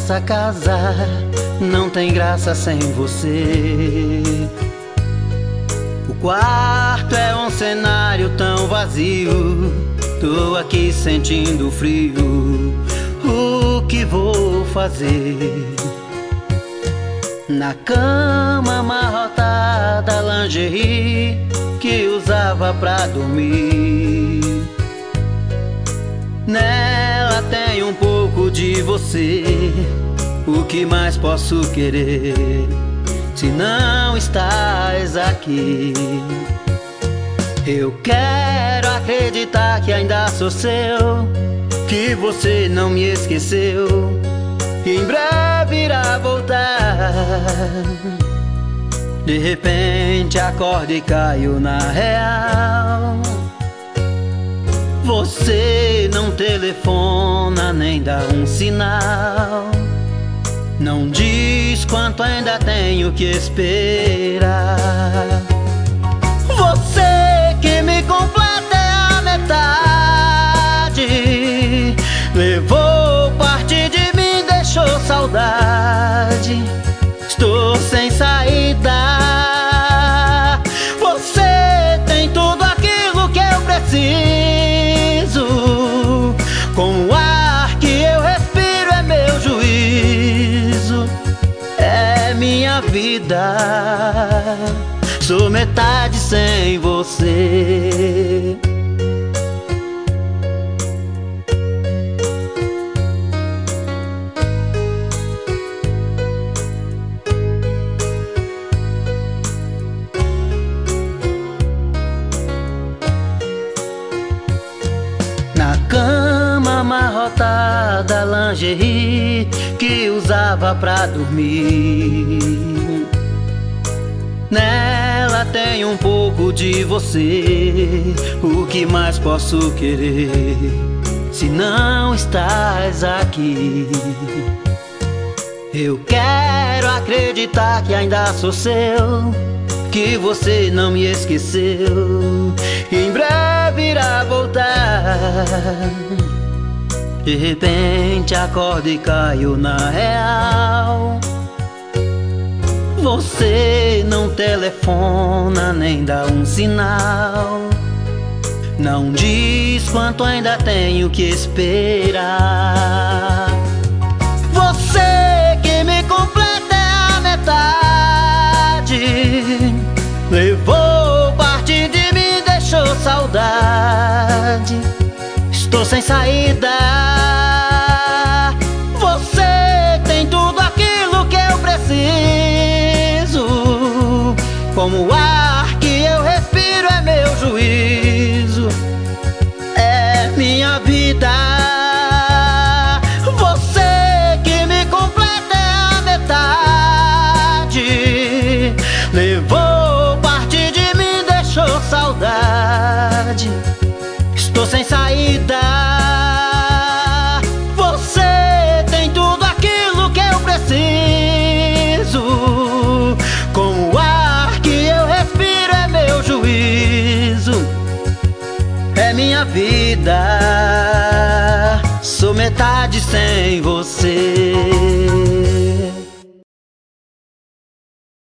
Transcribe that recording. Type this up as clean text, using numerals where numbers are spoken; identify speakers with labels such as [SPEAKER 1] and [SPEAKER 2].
[SPEAKER 1] essa casa não tem graça sem você. O quarto é um cenário tão vazio, tô aqui sentindo frio. O que vou fazer? Na cama amarrotada, lingerie que usava pra dormir. Nela tem um pouco de você. O que mais posso querer se não estás aqui? Eu quero acreditar que ainda sou seu, que você não me esqueceu, que em breve irá voltar. De repente acordo e caio na real. Você não telefona nem dá um sinal, não diz quanto ainda tenho que esperar. Você que me completa é a metade, levou parte de mim, deixou saudade. Estou sem saída. Você tem tudo aquilo que eu preciso. Com o ar que eu respiro é meu juízo, é minha vida. Sou metade sem você. Na cama amarrotada, lingerie que usava pra dormir. Nela tem um pouco de você. O que mais posso querer se não estás aqui? Eu quero acreditar que ainda sou seu, que você não me esqueceu, em breve irá voltar. De repente acordo e caio na real. Você não telefona nem dá um sinal, não diz quanto ainda tenho que esperar. Você que me completa é a metade, levou parte de mim, deixou saudade. Estou sem saída. Você tem tudo aquilo que eu preciso. Como o ar que eu respiro é meu juízo, é minha vida. Você que me completa é a metade, levou parte de mim, deixou saudade. Estou sem saída. Você tem tudo aquilo que eu preciso. Com o ar que eu respiro é meu juízo, é minha vida. Sou metade sem você.